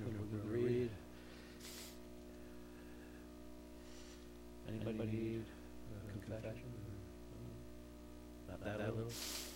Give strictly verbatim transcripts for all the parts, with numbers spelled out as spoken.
or we're going to read? Anybody need uh, confession? Not that, that little?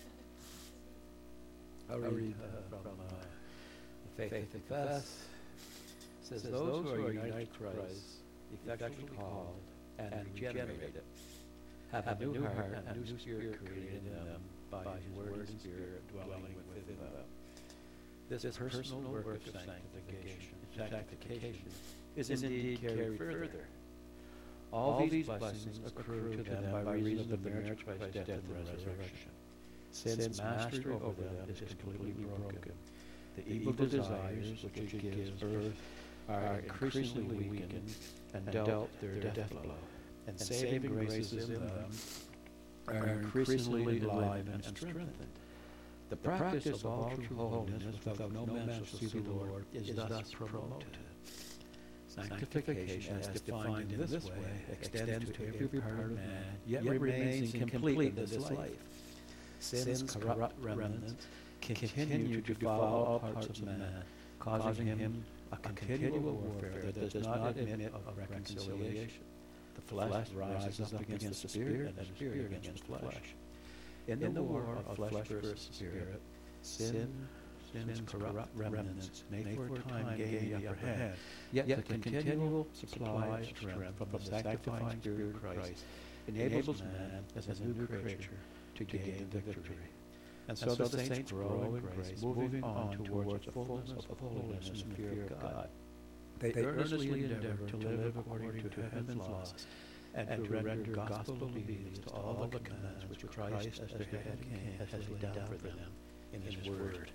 I'll read uh, from uh, the Faith to Confess. It says, those who are united to Christ, effectually called and regenerated, have a new heart and a new spirit created in them by his word and spirit dwelling within them. This personal work of sanctification, sanctification is indeed carried further. All these blessings accrue to them by reason of the merit of Christ's death and resurrection. Since mastery over them is completely broken, the evil desires which it gives birth are increasingly weakened and dealt their death blow, and saving graces in them are increasingly enlivened and strengthened. The practice of all true holiness without no man shall see the Lord is thus promoted. Sanctification, as defined in this way, extends to every part of man, yet remains incomplete in this life. Sin's corrupt remnants continue to defile all parts of man, causing him a continual warfare that does not admit of reconciliation. The flesh rises up against the spirit, and the spirit against flesh. In the war of flesh versus spirit, sin, sin's corrupt remnants may for a time gain the upper hand, yet the continual supply of strength from the sanctifying Spirit of Christ enables man as a new creature to gain the victory. And so the saints grow in grace, moving on towards the fullness of holiness and the fear of God. They earnestly endeavor to live according to heaven's laws and to render gospel obedience to all the commands which Christ as their head and king has laid down for them in his word.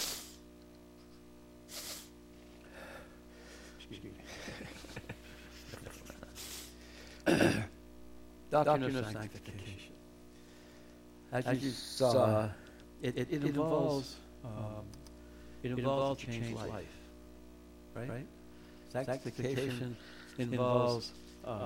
Excuse me. Doctrine of sanctification. As, As you saw, saw it, it, it involves um, it involves a changed life, right? right? Sanctification involves. Um,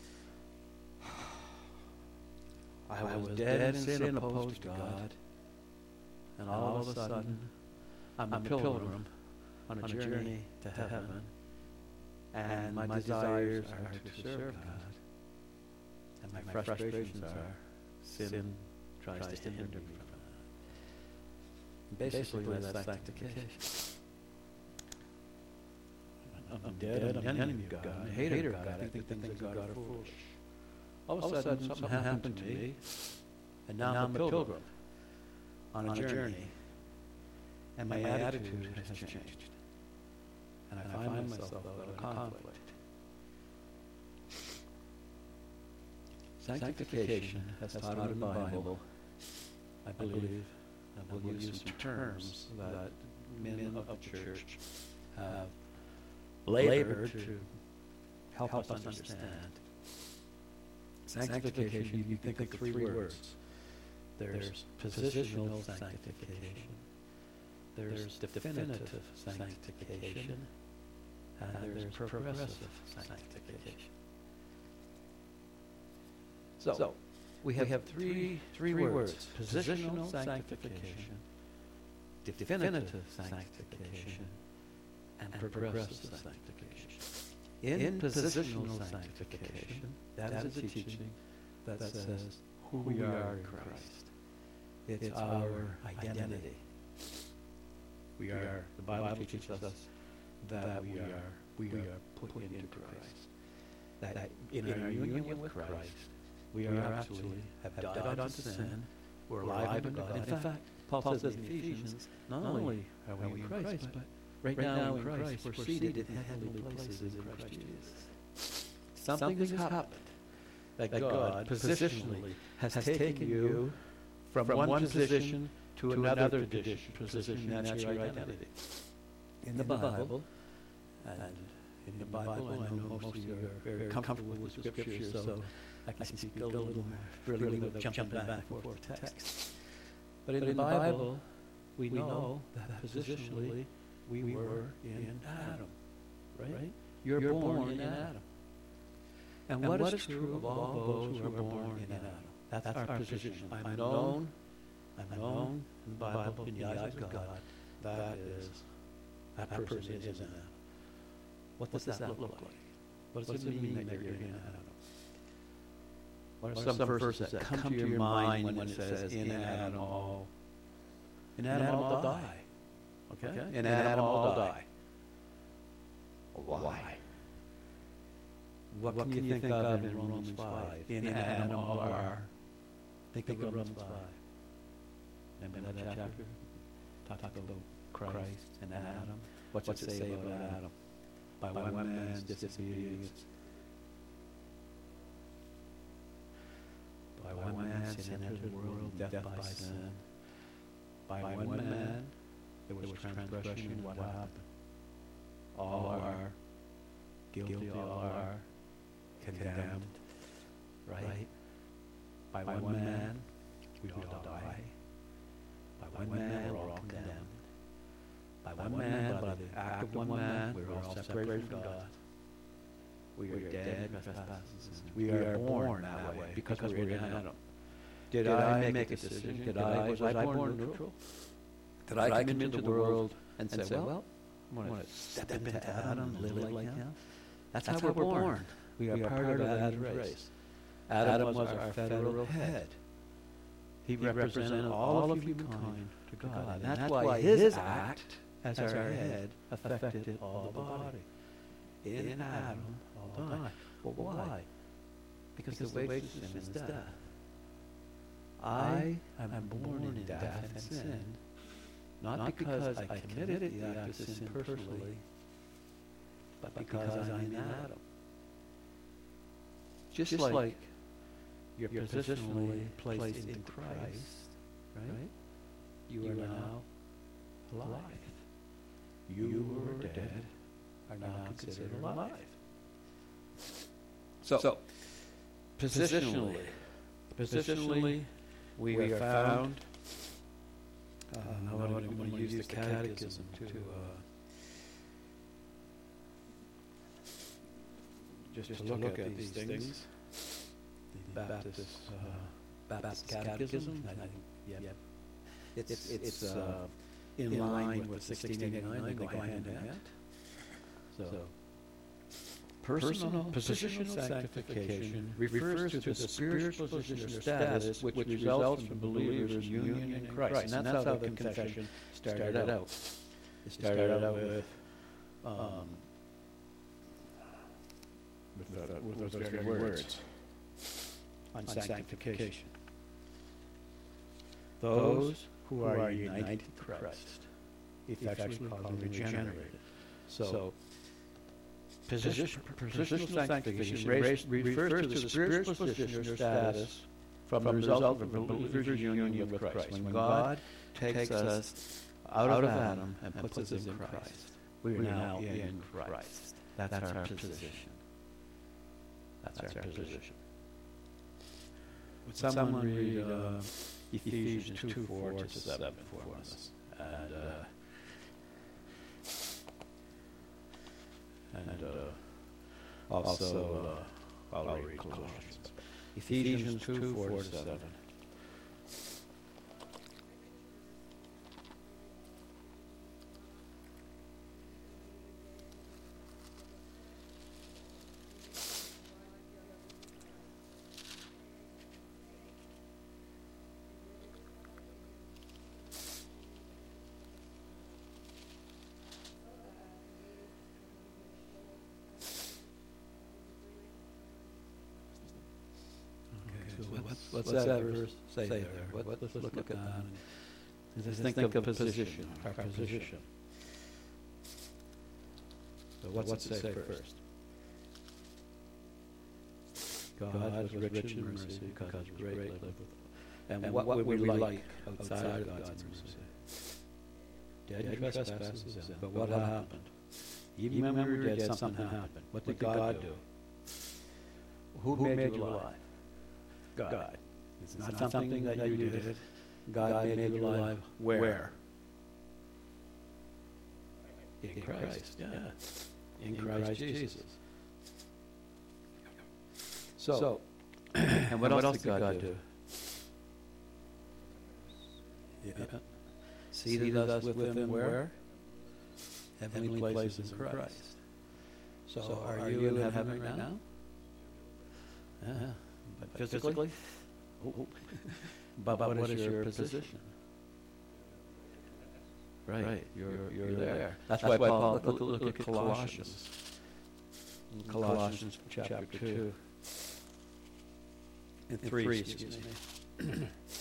I was, I was dead in sin, opposed to God, and all of a sudden, I'm a pilgrim on a journey to heaven, and my desires are to serve God, and my frustrations are sin tries to hinder me from that. Basically, that's sanctification. I'm dead, I'm an enemy of God, I'm a hater of God, I think the things of God are foolish. All of a sudden, something happened to me, and now I'm a pilgrim on a journey, and my attitude has changed. And I find myself in a conflict. Sanctification, as taught in the Bible, I believe, and we'll use some terms that men of the church have labored to help us understand. Sanctification, you think of three words. There's positional sanctification, there's definitive sanctification, and there's progressive sanctification. So, so we, have we have three three words: positional sanctification, definitive sanctification, and progressive sanctification. In, In positional sanctification, that, that is a teaching that says who we are in Christ. It's, it's our identity. We are. The Bible teaches us that we are. We are put into Christ. That in our union with Christ, we are actually have died unto sin. We're alive in God. In fact, Paul says in Ephesians, not only are we in Christ, but right now in Christ we're seated in heavenly places in Christ Jesus. Something has happened that God positionally has taken you from one position to another position. Position, that's your identity. In the Bible, and in the Bible, I know most of you are very comfortable with the Scriptures, so I can speak a little more freely without jumping back and forth to text. But in the Bible, we know that positionally we were in Adam, right? You're born in Adam. And what is true of all those who are born in Adam? That's our position. I'm known, I'm known in the Bible, in the eyes of God. That is, that person is in Adam. What does that look like? What does it mean that you're in Adam? What are some verses that come to your mind when it says, in Adam all, in Adam all die? Okay? In Adam all die. Why? What can you think of in Romans five? In Adam all are. Think of Romans five. Remember that chapter? Talk about Christ and Adam. What's it say about Adam? By one man's disobedience. By one man sin entered the world, death by sin. By one man there was transgression, and what happened? All are guilty, all are condemned, right? By one man we all die. By one man we're all condemned. By one man, by the act of one man, we're all separated from God. We are dead in trespasses. We are born that way because we're in Adam. Did I make a decision? Did I, was I born neutral? Did I come into the world and say, well, I'm going to step into Adam and live like him? That's how we're born. We are part of Adam's race. Adam was our federal head. He represented all of humankind to God. And that's why his act as our head affected all the body. In Adam, all die. Well, why? Because the wages of sin is death. I am born in death and sin, not because I committed the act of sin personally, but because I'm in Adam. Just like you're positionally placed in Christ, right? You are now alive. You who were dead are now considered alive. So, so positionally, positionally, we, we are found. Uh, I want to use the catechism to uh, just to look, look at these things. things. The Baptist, uh, Baptist catechism. I think, yeah, yeah. It's it's, it's uh, in, in line with the sixteen eighty-nine. They go hand in hand. So, personal positional sanctification refers to the spiritual position or status which results from believers' union in Christ. And that's how the confession started out. It started out with, um, with, the, with those very words on sanctification. Those who are united to Christ, effectually called and regenerated. So, Position, positional sanctification refers to the spiritual position or status from the result of a believer's union with Christ. When God takes us out of Adam and puts us in Christ, we are now in Christ. That's our position. That's our position. Would someone read uh, Ephesians two, four to seven for us? And, uh, And uh, also, uh, I'll read Colossians. Ephesians two, four to seven. What's, what's that verse say there? What, what, let's look, look at that. And just think, think of position, our position. So what's, what's it say first? God, God was rich in mercy because of great love. And, and what, what would we like outside of God's mercy? Dead in trespasses, but what happened? Even when we were dead, something happened. What did God do? Who made you alive? God. God. It's not, not something, something that, that you did. did. God, God made you alive. Where? Where? In, in Christ. Christ. Yeah. yeah. In, in Christ, Christ Jesus. Jesus. So, so and what, and else, what else did God, God do? do? Yeah. yeah. Seated, Seated us with him where? Heavenly places in Christ. So, so are, are you in heaven, heaven right now? now? Yeah. But physically? physically? Oh. but, but what, what is, is your position? position? Right. right. You're, you're, you're there. there. That's, That's why Paul, Paul look, look, look, look at Colossians. Colossians, Colossians chapter, chapter two. And three, three excuse me.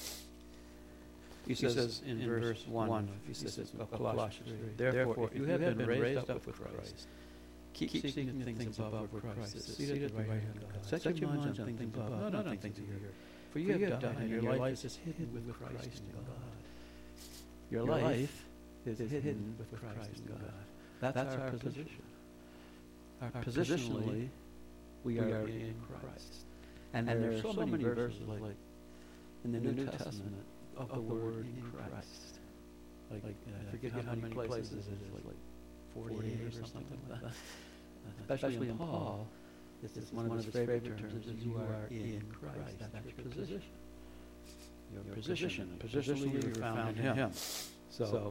He says, he says in, in verse one, one he says, says of Colossians three, therefore, if you have been raised up with Christ, keep seeking the things above where Christ is seated at the right hand of God. Set your minds on things above, not on things of here. For you have died, and your life is hidden with Christ in God. Your life is hidden with Christ in God. That's, That's our, our position. Our positionally, we are in Christ. And, and there are so, so many verses, like, like in the New, New Testament, Testament of the word in Christ. Christ. Like, like uh, I forget how, how many places it is, like, like forty-eight or something like that. that. Uh, especially in Paul, it's, it's one of his favorite terms, is you are in Christ. That's, That's your position. Your, your position. Positionally, you're found in Him. So, so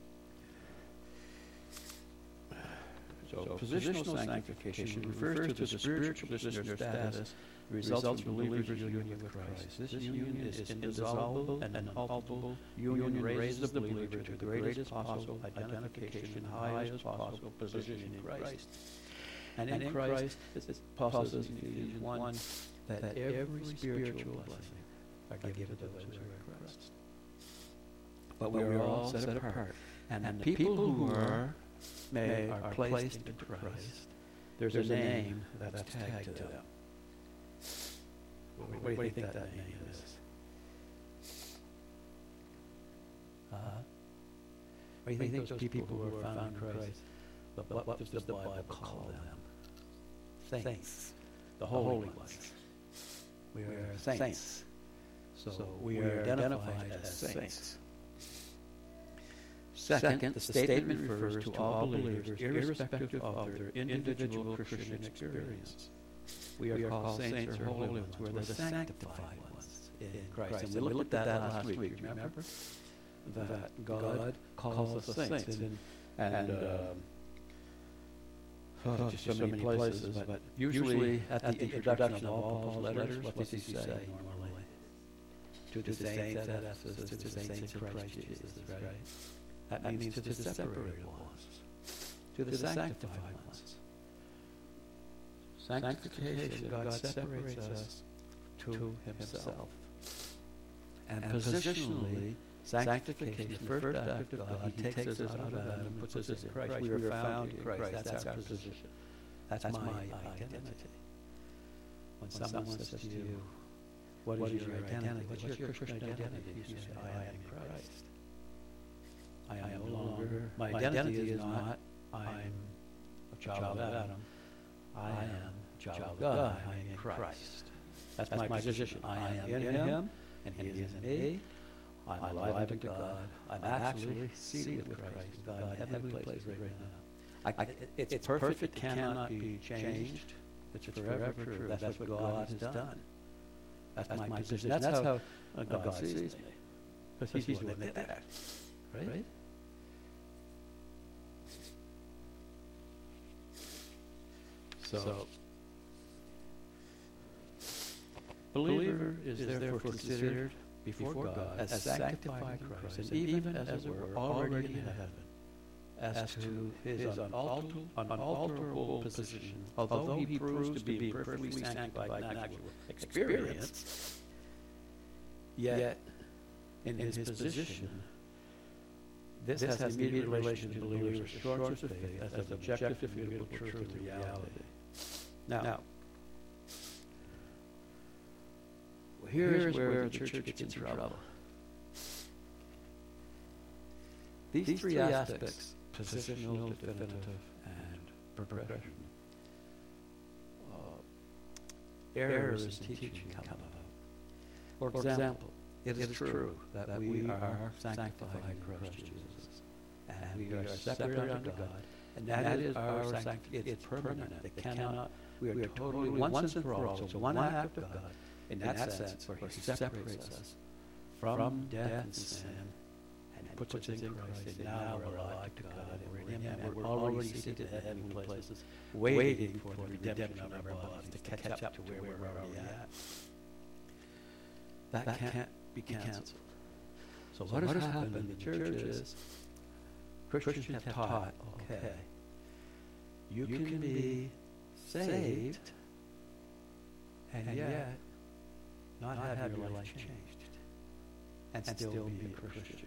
So, so positional sanctification refers to the spiritual position or status results from believers' union with Christ. This union is indissoluble and unalterable union raises the believer to the greatest possible identification, highest possible position in Christ. And in Christ, it's Paul says in Ephesians one, that every spiritual blessing are given to those who are in Christ. But we are all set apart. And, and the people who are May are, are placed into Christ. Christ. There's, There's a name, name that's, that's tagged, tagged to them. them. What, what, what do you think, think that, that name is? Uh, what do you think, think those people who are found in Christ, Christ the, what, what does the Bible call them? Saints. saints. The holy ones. ones. We are saints. saints. So, so we are identified as saints. saints. Second, the statement refers to all believers, irrespective of their individual Christian experience. We are called saints or holy ones. We're the sanctified ones in Christ. And we looked at that last week, remember? That God calls us saints. And, and um, oh, just so many places, but usually at the introduction of all Paul's letters, what does he say normally? To the saints at Ephesus, to the saints in Christ Jesus, right? That, that means to the separated ones, to the sanctified ones. Sanctification, God separates us to Himself. And positionally, sanctification, the first act of God, He takes us out of Adam and puts us in Christ. We are found in Christ. That's our position. That's my identity. When someone says to you, what is your identity? What's your Christian identity? You say, I am in Christ. I am no longer, my identity is not, I'm a child of Adam. I am a child of God. I am in Christ. That's, That's my, my position. I am in Him, and He is in me. I'm alive to God. I'm actually seated with Christ. God in heavenly places right now. I, it, it's, it's perfect. It cannot be changed. It's forever true. That's what God has done. That's, That's my, my position. That's, That's how uh, God, God sees me. Because He's the one that did that. Right? right? So, so believer is, is therefore considered before God, God as sanctified in Christ, and even as it were already in heaven, as to His unalterable, unalterable position, although He proves to be perfectly sanctified in actual experience, yet in His position, this, this has immediate relation to believers' assurance of faith as an objective, immutable truth and reality. Now, now here's, here's where, where the church, church gets in trouble. trouble. These, These three aspects, positional, definitive, and progression, uh, errors in teaching come about. For example, it is true that, that we are sanctified in Christ Jesus, and we are separated unto God, and that, that is our sanctification. It's permanent. It cannot. We are, we are totally once and for all. It's one act of God, in that sense, where He separates us from death and sin, and puts us in Christ, and now we're alive to God, and we're in Him, and we're already seated in heavenly places, waiting for the redemption of our bodies to catch up to where we're already at. That can't be canceled. So what has happened in the church is Christians have taught, okay, you can be saved and yet not have your life changed and still be a Christian.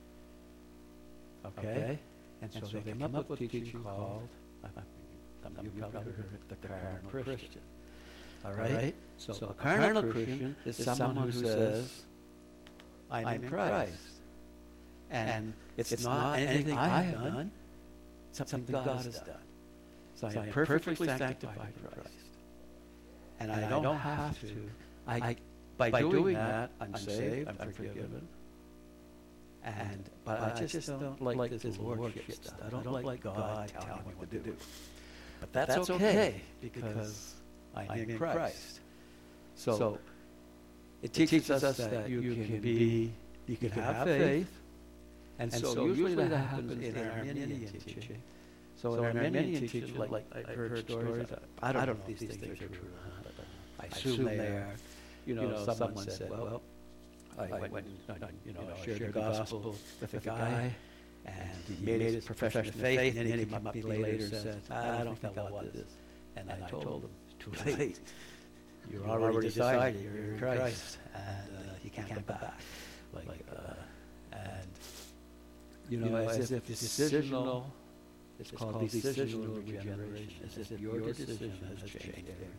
Okay? And so they come up with a teaching called, some of you probably heard it, the carnal Christian. All right? So a carnal Christian is someone who says, I'm in Christ. And it's not anything I have done, it's something God has done. So I am perfectly sanctified in Christ. And I don't have to. I, by doing that, I'm saved, I'm forgiven. And but I just don't like this lordship stuff. I don't like God telling me what to do. But that's okay because I'm in Christ. So it teaches us that you can be, you can have faith. And so usually that happens in Arminian teaching. So in Arminian teaching, like I've heard stories, I don't know if these things are true or not, but I assume they are. You know, someone said, well, I went and, you know, shared the gospel with a guy, and he made his profession of faith, and then he came up to me later and said, I don't think I want this. And I told him, it's too late. You're already decided you're in Christ, and uh, you can't come back. Like, uh, and, you know, as if decisional, it's called decisional regeneration, as if your decision has changed everything.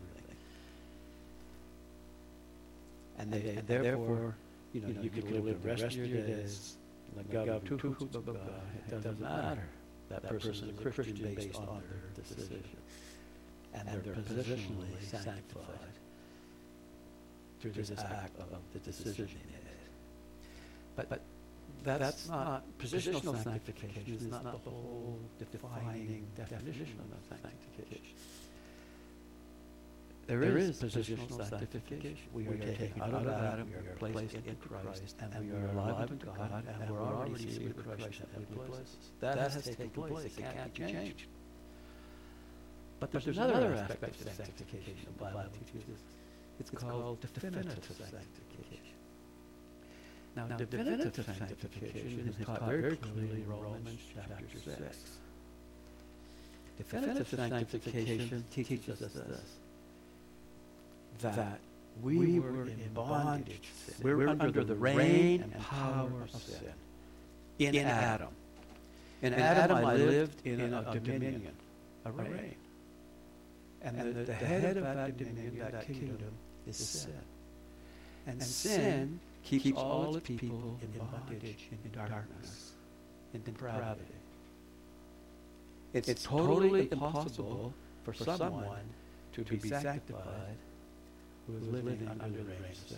And, they, and therefore, you know, you, you can live the rest of your days like God of two hoots above God. It doesn't matter. That person is a Christian based on their decision. And they're positionally sanctified through this act of the decision they made. But, but that's not, positional sanctification is not the whole defining definition of sanctification. There, there is positional sanctification. We are taken out of Adam, we are placed into Christ, and we are alive in God, and we're already seated with Christ in heavenly places. That has taken place. It can't be changed. But there's another aspect of sanctification the Bible teaches. It's called definitive sanctification. Now, definitive sanctification is taught very clearly in Romans chapter six. Definitive sanctification teaches us this. That we were in bondage to sin. We were under the reign and power of sin in Adam. In Adam I lived in a dominion, a reign. And the, the head of that dominion, that kingdom, is sin. And sin keeps all its people in bondage, in darkness, in depravity. It's, it's totally impossible for someone to be sanctified who is living under the reign of sin.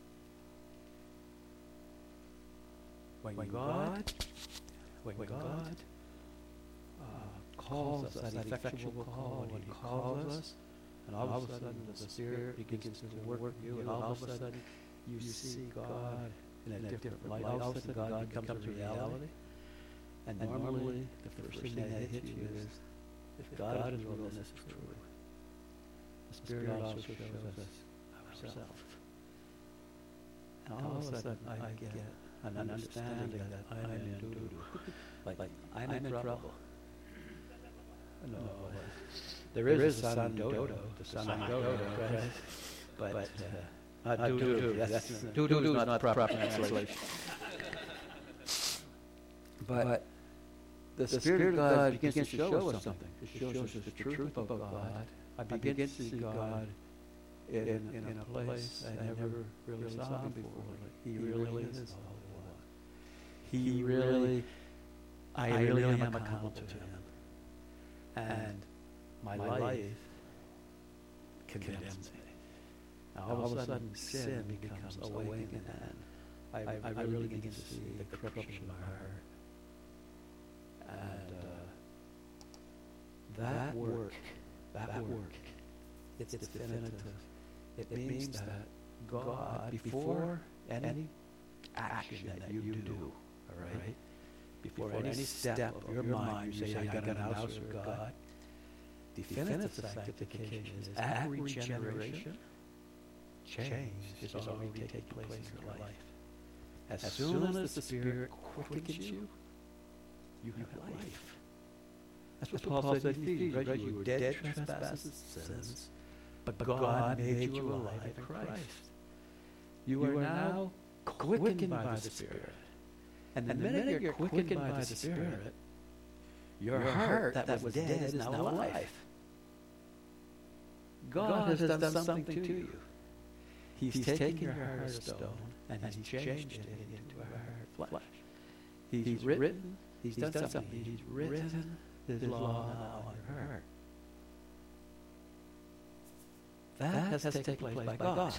When, when God, when God uh, calls us, that effectual call, when He calls us, and all of a sudden the Spirit begins to work with you, and all of a sudden you see God in a different light. All of a sudden God becomes a reality. And normally the first thing that hits you is, if God is real, this is true. The Spirit also shows us ourselves. And all of a sudden I get an understanding that I am in doo-doo. Like, like I'm, I'm in trouble. trouble. No, there is, there is a son Dodo, the son of Dodo, right? But, but uh, not doo-doo. That's, doo-doo is not the proper translation. But, but the, the Spirit of God begins to show us something. It shows us the truth about God. I begin to see God in, in, in a place I never really saw Him before. He really is the Holy One. He really, I really am accountable to Him. And my life condemns me. Now all of a sudden sin becomes awakened, and I, I really begin to see the corruption of my heart. And uh, that work, that work, it's definitive. It means that God, before any action that you do, all right? Before, Before any step, step of your mind, you say, I got an house of God. God. Definitive sanctification is at regeneration. Change is already taking place in your life. As, as soon as the Spirit quickens you, you have life. That's what Paul said in Ephesians, right? You were dead trespasses and sins, but God made you alive in Christ. You are now quickened by the Spirit. And the minute you're quickened by the Spirit, your heart that was dead is now alive. God has done something to you. He's taken your heart of stone and He's changed it into a heart of flesh. He's written, He's done something. He's written His law on your heart. That has taken place by God.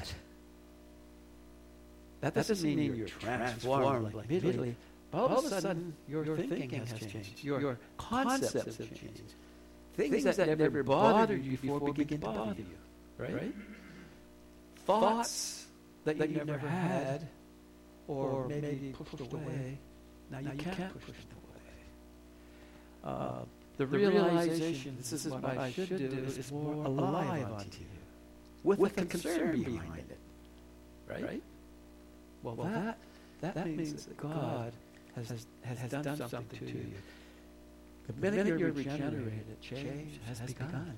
That doesn't mean you're transformed like immediately. All of a sudden, your thinking has changed. Your concepts have changed. Things that never bothered you before begin to bother you. Right? Thoughts that you never had or maybe pushed away, now you can't push them away. Uh, the realization, this is what I should do, is more alive unto you. With, with a concern behind it. Right? right? Well, well that, that, that means that God has, has, has, has done, done something to you. The minute, the minute you're regenerated, change has, has begun. begun.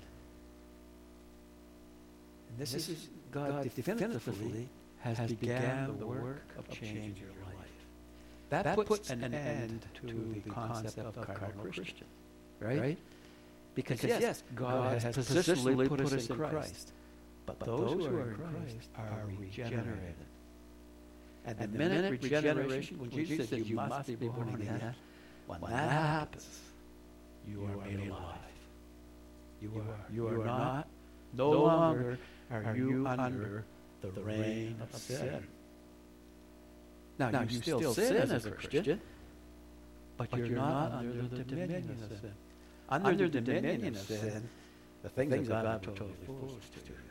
And this, this is God, God definitively has, has began the work of changing your life. That, that puts, puts an, an end to the concept of cardinal Christian. Right? right? Because, because yes, God has positionally put us in Christ. But, but those who are in Christ are regenerated. And the, the minute, minute regeneration, when Jesus said you must be born again, when that happens, you are made alive. You are, you are not, no longer are you under the reign of sin. Now, now you still sin as a Christian, but you're not under the dominion of sin. Under the dominion of sin, the things of God were totally foolish to you.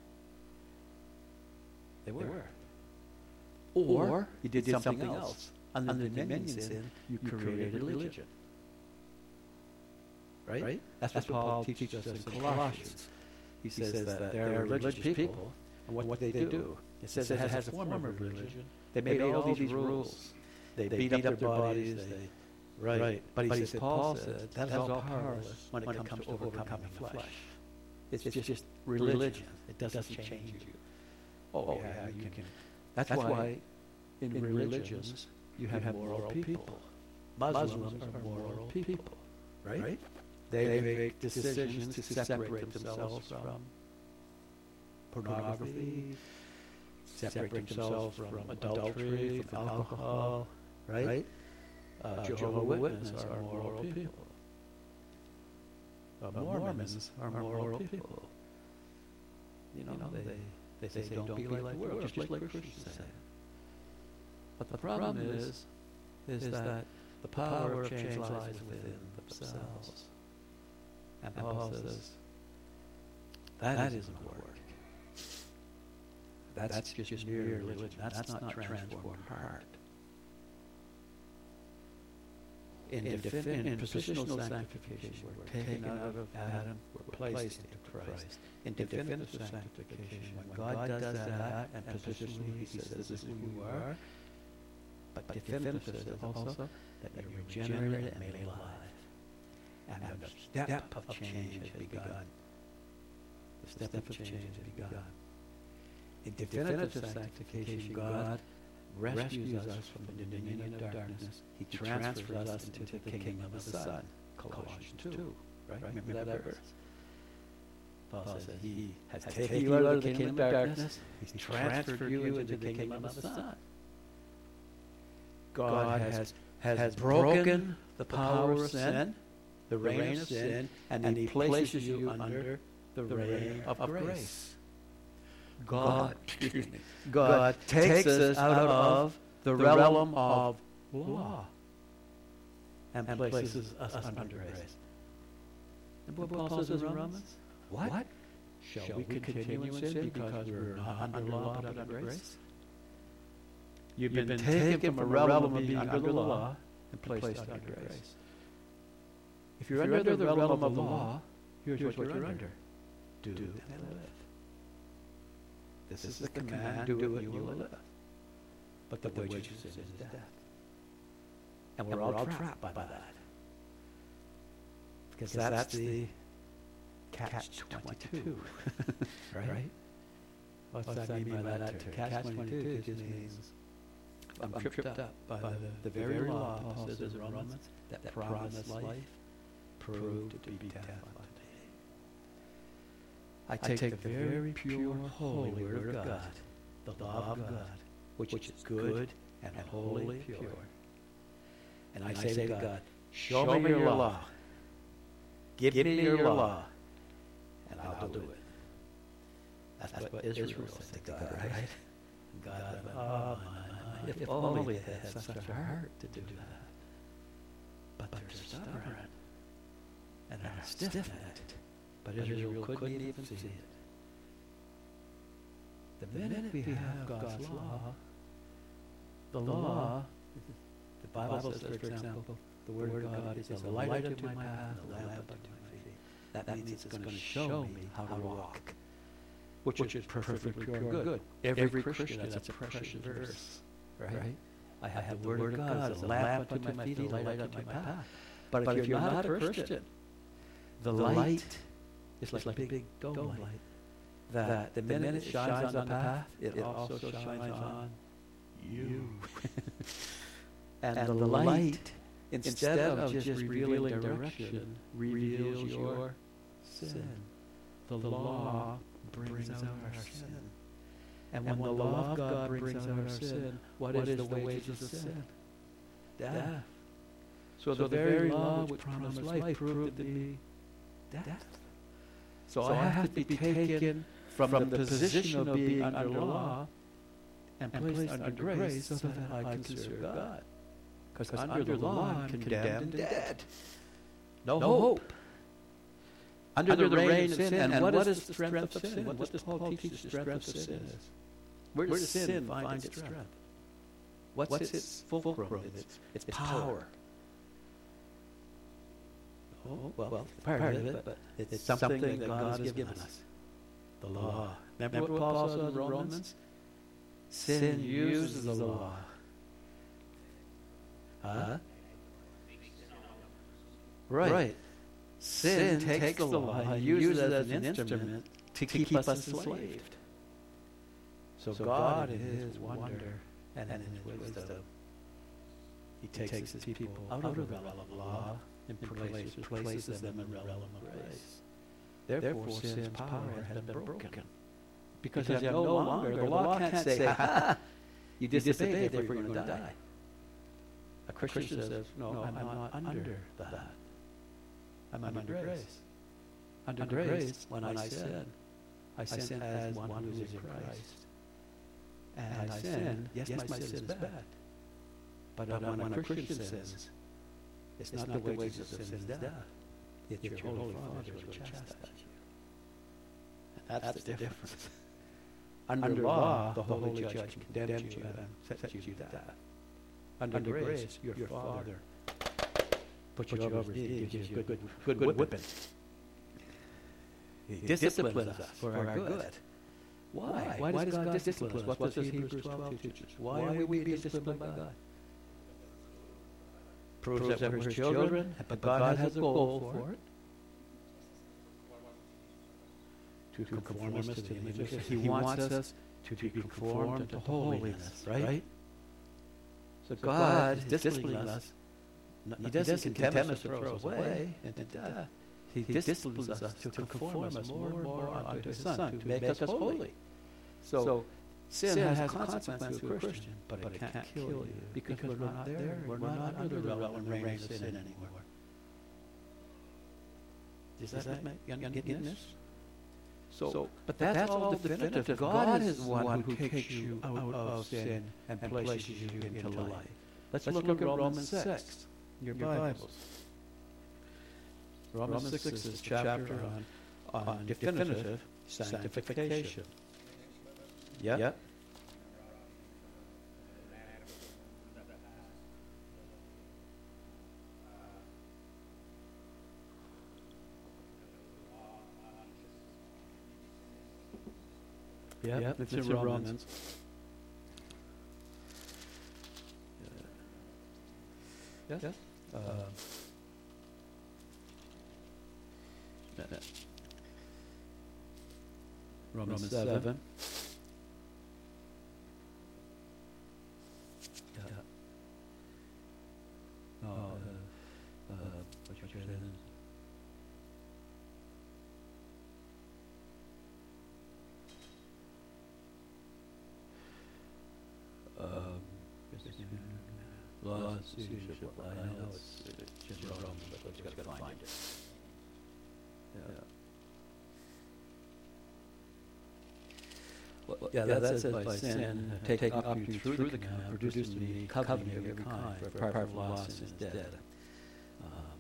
They were. They were. Or, or you did, did something, something else. Under, Under dominion sin, you created a religion. Right? right? That's, That's what Paul teaches us in Colossians. He says, he says that there are religious people, and what, what they, they do. It says it has a form of religion. They made all these rules. They, they beat, beat up their bodies. They, right. right. But he but says, said, Paul said, that is all powerless when it comes to overcoming the flesh. It's just, just religion. It doesn't change you. Oh, yeah, you can. That's, That's why, why in, in religions you have, have moral people. Muslims are moral people, right? right? They, they make decisions to separate themselves from pornography, separate themselves from adultery, from alcohol, right? right? Uh, Jehovah's Witnesses are moral people. Uh, Mormons are moral people. You know, they... They say, say don't, don't be like, like the world, just, just like Christians say. But the problem is, is that the power of change lies within themselves. And Paul says, that, that isn't work. That's, that's just, just mere religion. That's, that's not transformed heart. In, in, defi- in, in positional sanctification, we're taken out of Adam, we're placed into Christ. In definitive sanctification, when God does that, and positionally He says, this is who you are, but definitive says also that you're regenerated and made alive. And the step of change has begun. The step of change has begun. In definitive sanctification, God rescues us from the dominion of darkness. He transfers us into the kingdom of the Son. Colossians two. Right? Remember that verse? Paul says He has taken you out of the kingdom of darkness. He's transferred you into the kingdom of the Son. God has, has broken the power of sin, the reign of sin, and He places you under the reign of grace. God, excuse me, God takes us out of the realm of law and places us under grace. And what Paul says in Romans? What? what? Shall, Shall we continue in sin because we're not under law but under grace? You've been taken from a realm of being under the law and placed under grace. If you're under the realm of the law, here's what you're under. Do and live. This is the command, do it and you will live. But the wages of sin is death. And we're all trapped by that. Because that's the catch twenty-two. Right? What's that mean by that term? Catch twenty-two just means I'm tripped up by the, the very law, Paul says in Romans, that promised life proved to be death unto me. I take, I take the very pure, holy Word of God, the law of God, which is good and holy pure. And I say to God, show me your law. Give me your law, and I'll do it. That's what Israel said to God, right? God, oh, my, if only they had such a heart to do that. But they're stubborn, and they're stiff-necked. But Israel couldn't even see it. The minute we have God's law, the law, the Bible says, for example, the Word of God is a light unto my path, a lamp unto my feet. That means it's going to show me how to walk, which, which is perfectly pure and good. Every, Every Christian, that's a precious verse, right? right? I have, I have the Word of God as a lamp unto my feet, a light unto my path. But, but if you're not a Christian, the light is like, like a big dome light. That, that the minute it shines on the path, it also shines on you. and, and the light, instead of just revealing direction, reveals your sin. The law brings out our sin. And when the law of God brings out our sin, what is the wages of sin? Death. So the very law which promised life proved to be death. So I have to be taken from the position of being under law and placed under grace so that I can serve God. Because under the law I'm condemned and dead. No hope. Under, Under the, the reign of sin. And, and what, what is the strength of sin? sin? What, what does Paul teach the strength of sin is? Where does sin, sin find its strength? strength? What's, What's its, its fulcrum? Its, its, its power. Oh, well, well part, part of it, but it's, it's something, something that God has given us. The law. Remember, Remember what Paul said in Romans? Sin uses the law. Huh? Right. right. Sin, Sin takes, takes the law and uses it as an instrument to keep, keep us enslaved. So, so God, in His wonder and in His wisdom, He takes, takes His people out of the realm of law and places, places them in the realm of grace. Therefore, sin's power has been broken. Because you have no longer, the law can't say, ha ha, you disobeyed, therefore you're going to die. A Christian says, no, I'm not under that. I'm under, under grace. grace. Under, under grace, grace, when, when I sin, I sin, I sin as one who is in Christ. And, and I sin, yes, yes my, my sin is bad. bad. But, but when, when a Christian sins, it's, it's not, not the wages of sin is death. It's your Holy Father who will chastise you. And that's, that's the difference. difference. Under, under law, the Holy Judge condemns you and sets you to death. Under, under grace, your, your Father Put you over his knee, gives you a good, good, good whipping. He disciplines us for our good. Why? Why does God discipline us? What does Hebrews twelve teach us? Why are we being disciplined by God? Proves that we're His children, but God has a goal for it. To conform us to the image of He wants us to be conformed to holiness, right? So God is disciplining us. No, he doesn't, doesn't condemn us to throw us away into death. He, he disciplines us to conform us more and more unto His Son, to make us holy. So, so sin, sin has consequences to a Christian, but it can't kill you because, because we're not there. We're not under the realm and reign of sin anymore. Does that, that make you getting this? So, so, but that's, that's all definitive. God, God is the one who takes you out of sin and places you into life. Let's, Let's look, look at Romans six. Your, your Bibles. Bibles. Romans, Romans six is a chapter on, on definitive sanctification. Yep. yep. Yeah, Yep, it's, it's in in Romans. Romans. Yeah. Yeah. Uh, Yeah. yeah. Romans, Romans seven. seven. Yeah. Oh, Oh, uh, uh, what you said. Um, laws, leadership, I know it's, it's just Romans, but you gotta find it. Yeah. Well, yeah, that, that says by sin, uh, taking up you through the command, produced in me covenant of every kind, for apart from law, sin is dead. Um,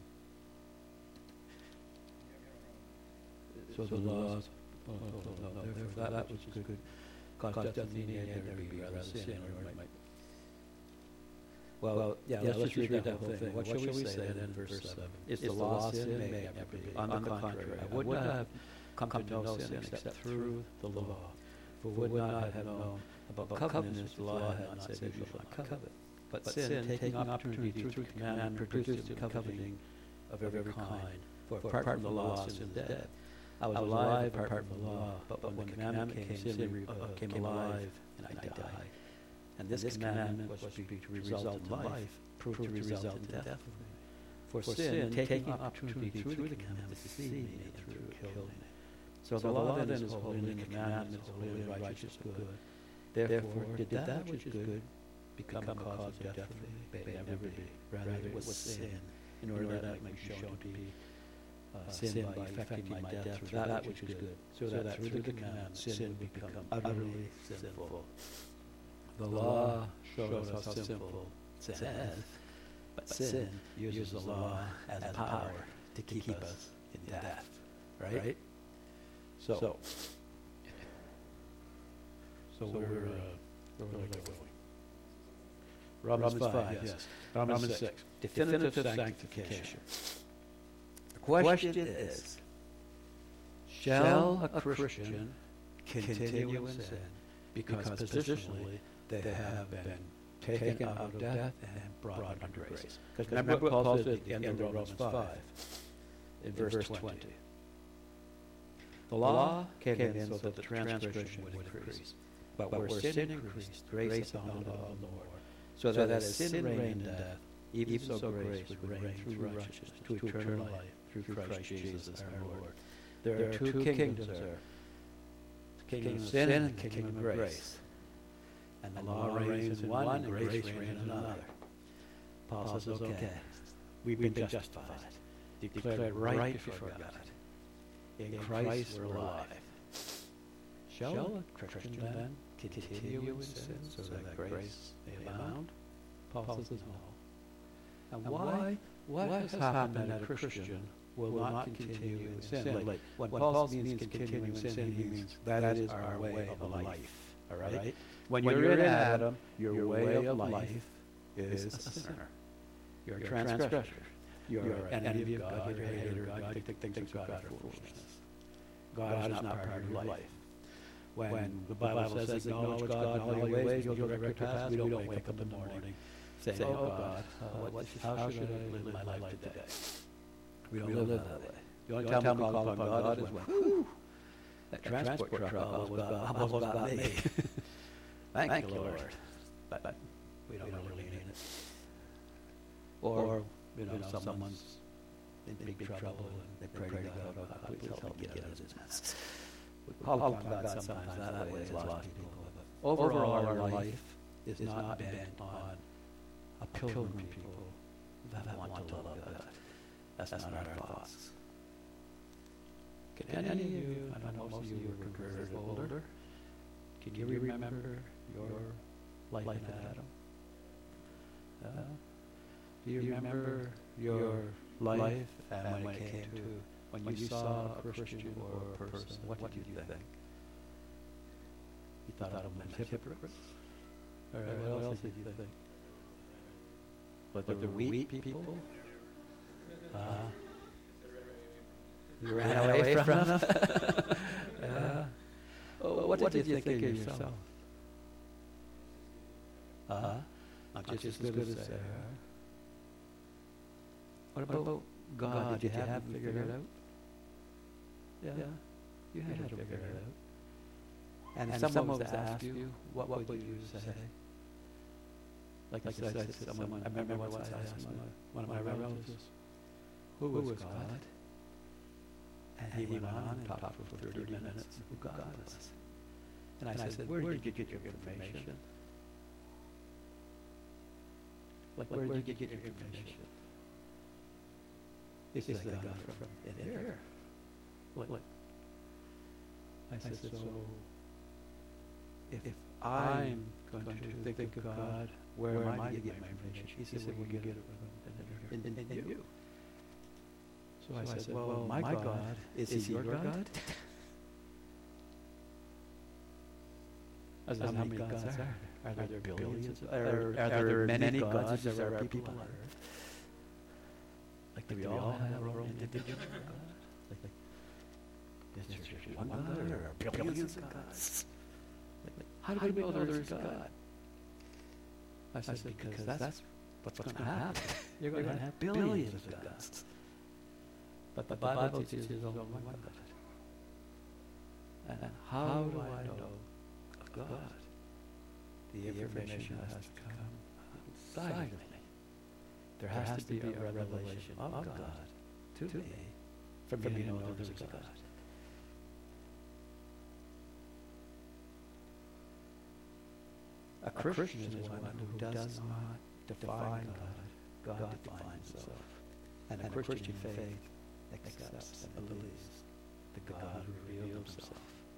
so the laws, oh, oh, oh, oh, therefore that which is good, caused death in me, and there be rather sin, or it might. Well, yeah, let's just read that whole thing. What shall we say then in verse seven? Is the law sin? May it never be. On the contrary, I would not have come to know sin except through the law. For would not have known about covenant if the law had not said, you shall not covet. But sin, taking opportunity through command, produced in coveting of every kind. For apart from the law, sin is dead. I was alive apart from the law, but when the commandment came, sin uh, came alive, and I died. And this commandment was to be to result in life, proved to result in death. For sin, taking opportunity through the commandment, deceived me, and through it killed me. So the law then is holy, and the commandment is holy, and righteous, and good. Therefore, did that which is good become a cause of death for me? May it never be. Rather, it was sin, in order that it might be shown to be uh, sin by effecting my death through that which is good, so that through the commandment sin would become utterly sinful. The law shows us how sinful sin is, but sin uses the law as power to keep us in death. Right? right? So, so, so we're, uh, where we're going. Romans, Romans five, yes. yes. Romans, Romans six. six. Definitive, Definitive sanctification. The question is, shall a Christian continue in sin because positionally they have been taken out of death and brought under grace? Because remember what Paul said at the end of Romans five, in verse twenty. The law came in so that the transgression would increase. But where sin increased, grace abounded all the more. So that as sin reigned in death, even so grace would reign through righteousness to eternal life through Christ Jesus our Lord. There are two kingdoms there, the kingdom of sin and the kingdom of grace. And the law reigns in one and grace reigns in another. Paul says, okay, we've been justified, declared right before God. In Christ we're alive. Shall a Christian then continue in sin so that grace may abound? Paul says no. And why, what has happened that a Christian will not continue in sin? Like, when Paul means continue in sin, he means that is our way of life. All right? When you're in Adam, your way of life is a sinner. You're a transgressor. You're an enemy of God. You're a hater of God. You think of God are foolishness. God is not part of your life. When the Bible says acknowledge God in all your ways, you'll direct your paths, we don't wake up in the morning saying, oh God, uh, what, how should I live my life today? We don't live that way. The only time we call upon God is when, whew, that transport truck almost got me. Thank you, Lord. But we don't really mean it. Or, you know, someone's in big trouble and they pray to God, oh God, please help me get out of this mess. We call upon God sometimes that way as lost people. But overall, our life is not bent on a pilgrim people that want to love God. That's not our thoughts. Can any of you, I know most of you are converted older, can you remember your life in Adam? Uh, do you remember your life and when it came to when you saw a Christian or a person, what did you think? You thought of them as hypocrites? Or what else did you think? But they were weak people? Uh, you ran away from them? uh, oh, what did do you think of yourself? Uh, not just as good as they are. What about God? Did you have him figured it out? Yeah, you had to figure it out. And, and if someone was to ask you, what, what would you say? Like, like I said, to someone, I remember once I asked my, one of my relatives, who was God? And he went on and talked for thirty minutes who God was. And I said, where did you get your information? Like, where did you get your information? He said, I got it from in there. What? I said, so if I'm going to think of God, where am I to get my information? He said, well, you get it from in, in, in you. So I said, well, my God, is he your God? I said, how many gods are there? Are there billions? Are, are there many gods as there are people on earth? Like, do we all have our own individual God? Like, like, is there just one God or billions of gods? Like, how do we know there's God? I said, because that's what's going to happen. You're going to have billions of gods. But the Bible teaches there's only one God. And how do I know of God? The information has to come outside of me. There has, has to be, be a revelation of God, God to me from me to know there's a God. A Christian is one who does not define God. God defines himself. And a Christian faith accepts and believes the God who revealed himself.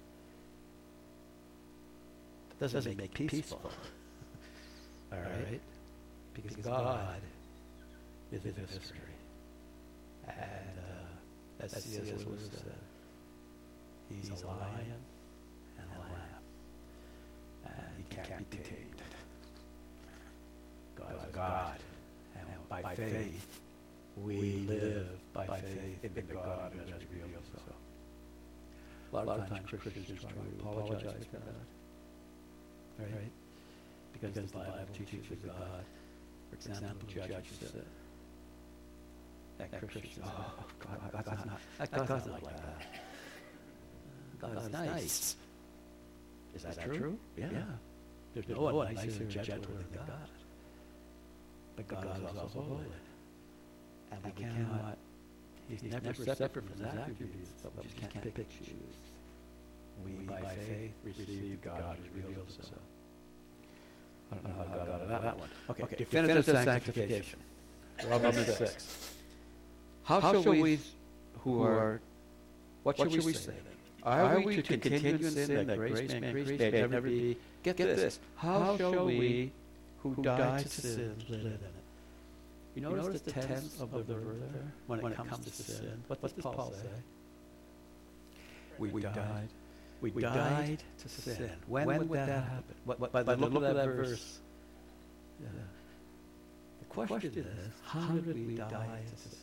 That doesn't make peaceful. All right? Because God is a mystery. And uh, as C S Lewis said, he's a lion and a lamb. And he can't be tamed. God is God. And by faith, we live by faith in the God who has revealed himself. A lot of times Christians try to apologize for that. Right? Because the Bible teaches that God, for example, judges that. That Christians, oh, God, God's not, that God's not like that. God's nice. Is that true? Yeah. There's no one nicer and gentler than God. But God is also holy. And we cannot, he's never separate from his attributes, but we just can't pick and choose. We, by faith, receive God who reveals himself. I don't know how I got out of that one. Okay, okay. Definitive sanctification. Romans six. How, how shall we, who are, what shall we say then? Are, are we to continue in sin that grace may increase, may never be? Get this. How shall we, who died to sin, live in it? You notice, you notice the tense of the verb there when, when it comes, comes to sin. sin. What, what does Paul, Paul say? We, we died. died. We, we died, died to sin. sin. When, when would that, that happen? happen? What, what, by the look, look of that verse. verse yeah. The question, question is, how did we die to sin?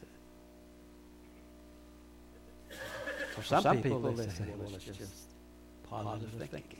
For some, some people, people, they say, well, it's just positive thinking.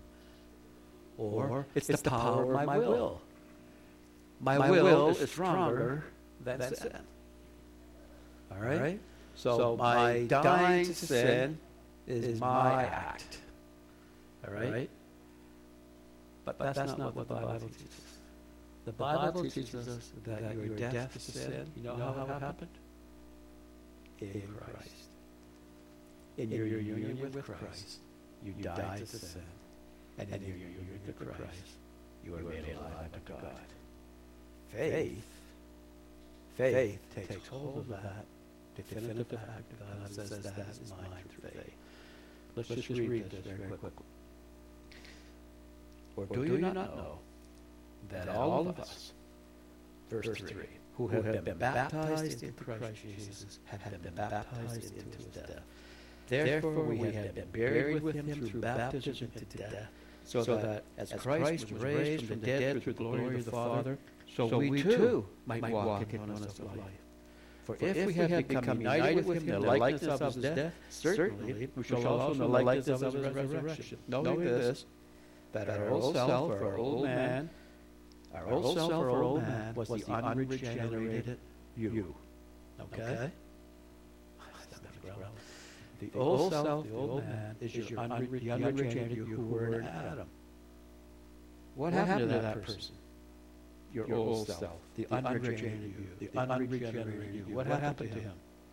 Or, it's, it's the power of my will. will. My, my will, will is stronger than, than sin. All right? All right? So, so my dying to sin is, is my act. All right? All right? But, but that's, that's not what the Bible teaches. teaches. The Bible, the Bible teaches us that, that you are death to sin. You know, you know how, how it happened? In Christ. In your, your union, union with Christ, Christ you, you died, died to sin. sin. And in your union with Christ, Christ you are made alive to God. God. Faith, faith, faith takes, takes hold of that definitive fact of God says that is mine through faith. Let's, Let's just read, read this very quickly. Or, or do, do you not know that all of us, verse three, who have been, been baptized into Christ Jesus have been baptized into his death? Therefore we have been buried with him through baptism into death, so that as Christ was raised from the dead through the glory of the Father, so we too might walk in newness of life. For if we have become united with him in the likeness of his death, certainly we shall also in the likeness of his resurrection. Knowing this, that our old self, or our old man, our old self, or old man, was the unregenerated you. Okay? The old self, the old man, is your unre- the unregenerated you who were in Adam. What happened to that person? Your old self, the unregenerated you, the unregenerated you. What happened to him?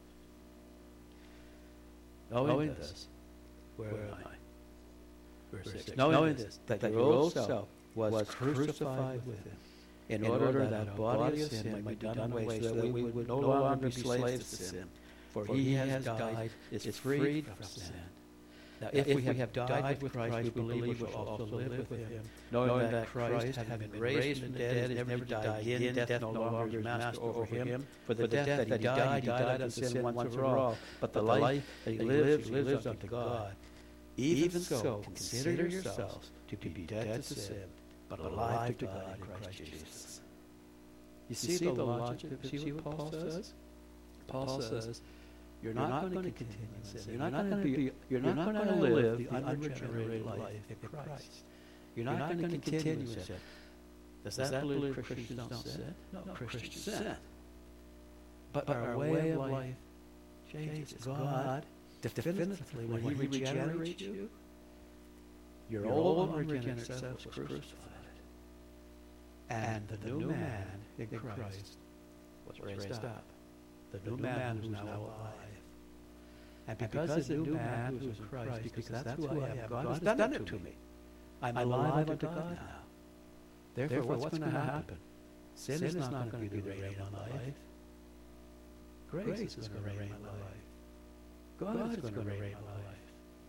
Knowing this, where am I? Verse six. Knowing this, that your old self was crucified with him, in order that our body of sin might be done away, so that we would no longer be slaves to sin. For he has died, is freed from sin. Now, if, if we have died with Christ, we believe we shall also live with him, knowing that Christ, having been raised from the dead, is never to die again. Death no longer is master over him. For the death that he died, he died unto sin once for all. But the life that he lives, he lives unto God. Even so, consider yourselves to be dead to sin, but alive to God in Christ Jesus. You see the logic? See what Paul says? Paul says, You're not, not going to continue in sin. You're not going to be. You're not going to live the unregenerated life in Christ. You're not going to continue in sin. Does that believe Christians don't sin? No, Christians sin. But our way of life changes. God definitively, when He regenerates you, your old unregenerate self was crucified, and the new man in Christ was raised up. The new man who is now alive. And because the new man who is in Christ, because that's who I am, God has done it to me. I'm alive unto God now. Therefore, what's going to happen? Sin is not going to be the reign on my life. Grace is going to reign in my life. God is going to reign in my life.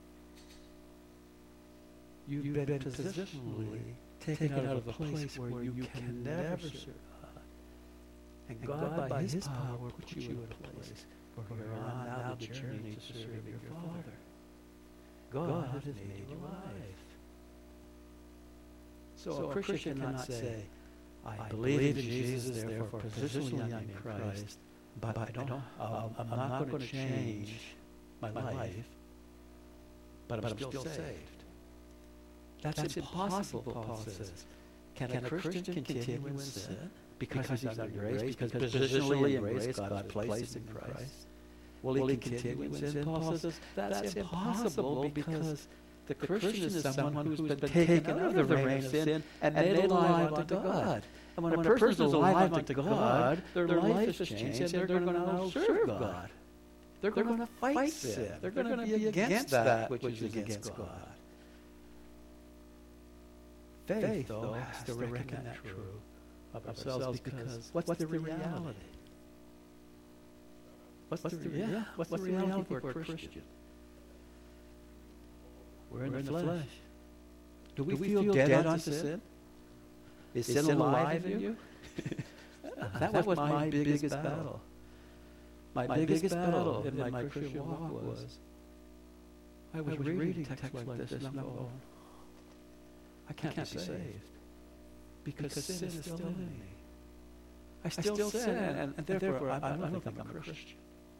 You've been positionally taken out of a place where you can never serve God. And God, by His power, puts you in a place where you're on now the journey to serve your Father. God has made you alive. So a Christian cannot say, I believe in Jesus, therefore positionally I'm in Christ, but I don't, um, I'm not going to change my life, but I'm still saved. That's, That's impossible, Paul says. Can, Can a Christian continue in sin because, because he's under grace, because positionally in grace God placed in Christ? Will he, Will he continue in sin? Paul says that's impossible because the Christian is someone who's been taken out of the reign of sin and made alive unto God. And when a person is alive unto God, their life has changed and they're going to now serve God. They're going to fight sin. They're going to be against that which is against God. Faith, though, has to reckon that true of ourselves because what's, what's the reality? What's, what's the, the yeah? What's, what's the reality for a Christian? We're in, We're the, in flesh. the flesh. Do we, Do we feel, feel dead, dead unto sin? sin? Is, Is sin, sin alive in you? that, that was, was my biggest, biggest battle. battle. My, my biggest, biggest battle in my, my Christian walk was I was, I was reading texts like, like this and I'm going, I can't, I can't be saved, saved because, because sin, sin is still in me. I still, I still sin, sin and, and therefore I, I don't think I'm a Christian.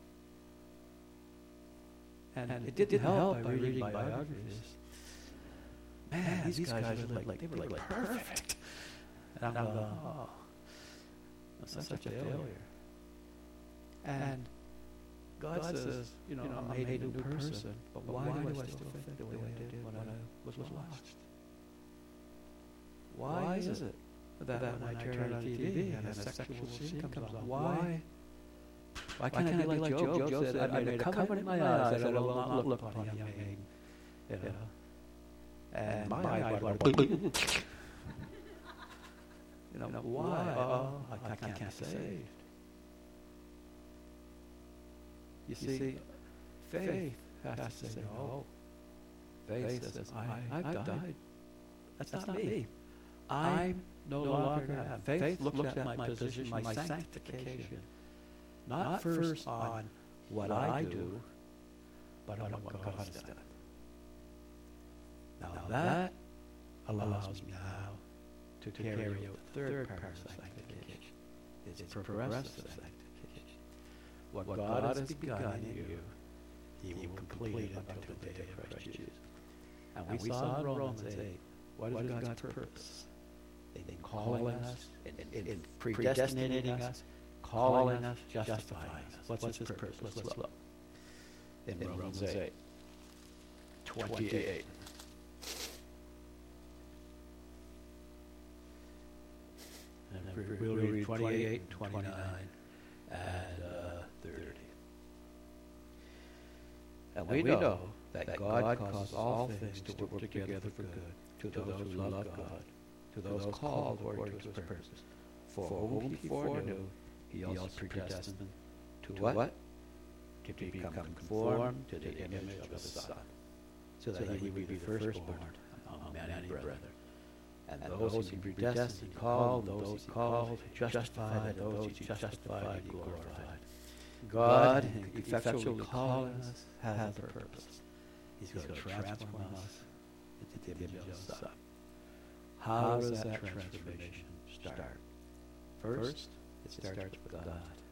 And, and it didn't help by reading biographies. Man, these, these guys, guys were like, like, they were like, like perfect. And I'm going, oh, that's such, such a failure. failure. And God, God says, you know, you know, I'm made a new person, person but why, why do I still think the way I did when I was lost? Why, why is it that, that when I turn on T V and a sexual scene comes on, why, why can't I be like Job? Job said, I made a covenant in my eyes that I will not look upon a young maiden. You know, and my eyes were, you know, why? Oh, I can't be saved. You see, faith has to say no. Faith says, I, I've died. That's not me. I'm no longer am. Faith, Faith looks, looks at my position, my sanctification, not first on what I do, but on what God has done. Now that allows me now to carry out the third part of sanctification. It's progressive sanctification. What God has begun in you, he will complete it until the day of Christ Jesus. And we saw in Romans eight, what is God's purpose? In calling us, in, in predestinating us, calling us, justifying us. What's his purpose? Let's look. In Romans eight, twenty-eight. And we'll read twenty-eight and twenty-nine and uh, thirty. And we know that God causes all things to work together for good to those who love God, to those called according to his purpose. For whom he foreknew, he also predestined to what? To become conformed to the image of his Son, so that he would be the firstborn among many brethren. And those he predestined, he called; those he called, he justified; and those he justified, he glorified. God, effectually calling us, has a purpose. He's going to transform us into the image of his Son. How does that transformation start? First, it starts with God.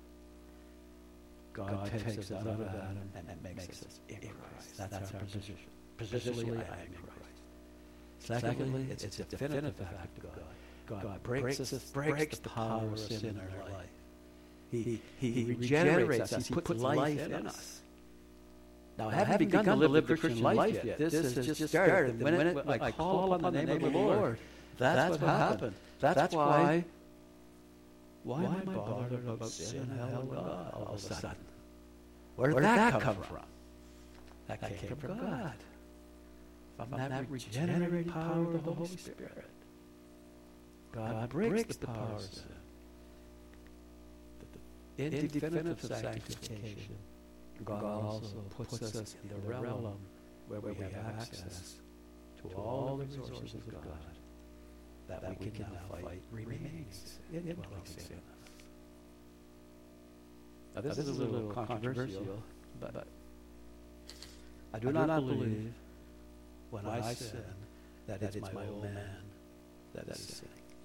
God takes us out of Adam and makes us in Christ. That's our position. Positionally, I am in Christ. Secondly, it's a definitive act of God. God breaks us, breaks the power of sin in our life. He, he, he regenerates us. He puts life in us. Now, I haven't begun to live the Christian life yet. This has just started. The minute I call upon the name of the Lord, that's what happened. That's why, why am I bothered about sin and hell and God all of a sudden? Where did that come from? That came from God. From that regenerating power of the Holy Spirit. God breaks the power of sin. In definitive sanctification, God also puts us in the realm where we have access to all the resources of God, that we can now fight remaining sin, indwelling sin. Now this is a little controversial, but I do not believe when I sin that it's my old man that is sinning.